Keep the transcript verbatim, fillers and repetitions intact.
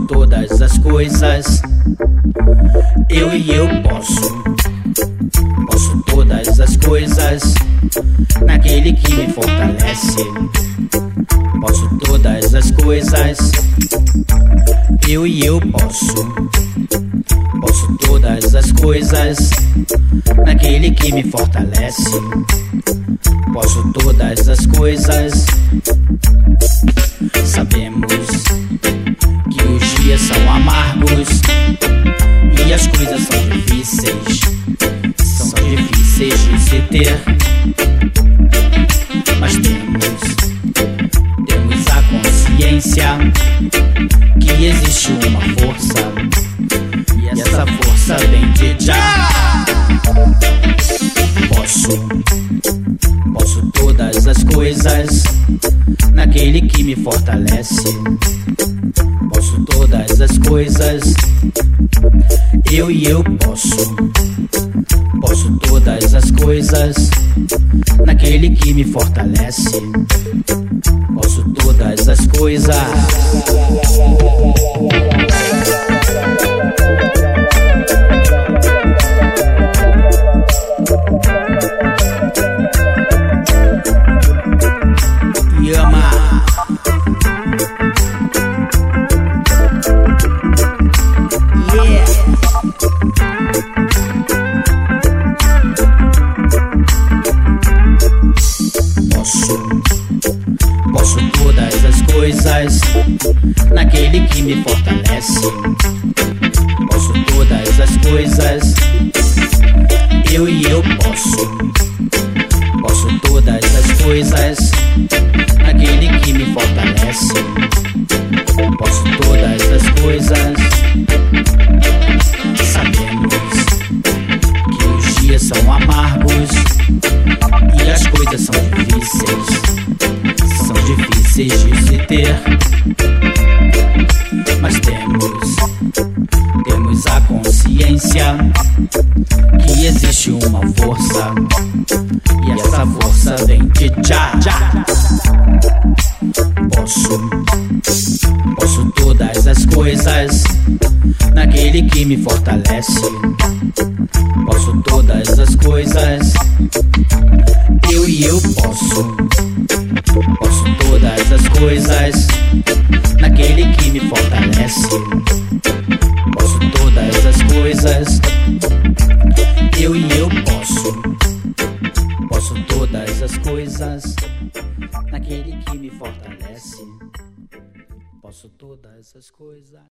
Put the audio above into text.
todas as coisas. Eu e eu posso, posso todas as coisas naquele que me fortalece. Posso todas as coisas. Eu e eu posso, posso todas as coisas naquele que me fortalece. Posso todas as coisas. Sabemos que os dias são amargos e as coisas são difíceis, são difíceis de se ter. Mas temos, temos a consciência que existe uma força, e essa força vem de já. Posso, posso todas as coisas naquele que me fortalece. Posso todas as coisas. Eu e eu posso, posso todas as coisas naquele que me fortalece. Posso todas as coisas. Posso todas as coisas naquele que me fortalece. Posso todas as coisas. Eu e eu posso, posso todas as coisas naquele que me fortalece. Posso todas as coisas. Sabemos que os dias são amargos e as coisas são difíceis, são difíceis de se ter. Mas temos, temos a consciência que existe uma força, e essa força vem de já. Posso, posso todas as coisas naquele que me fortalece. Posso todas as coisas. Eu e eu posso, posso todas as coisas naquele que me fortalece. Posso todas as coisas. Eu e eu posso, posso todas as coisas naquele que me fortalece. Posso todas as coisas.